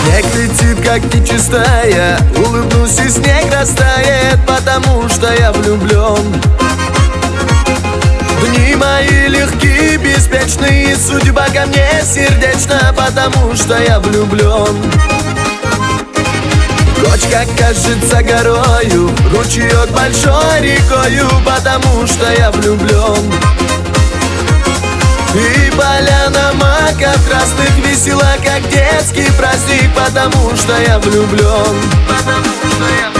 Снег летит, как нечистая, улыбнусь и снег растает, потому что я влюблен. Дни мои легкие, беспечные, судьба ко мне сердечна, потому что я влюблен. Кочка кажется горою, ручеек большой рекою, потому что я влюблен. И поляна маков красных весела, как детский праздник, потому что я влюблен. Потому что я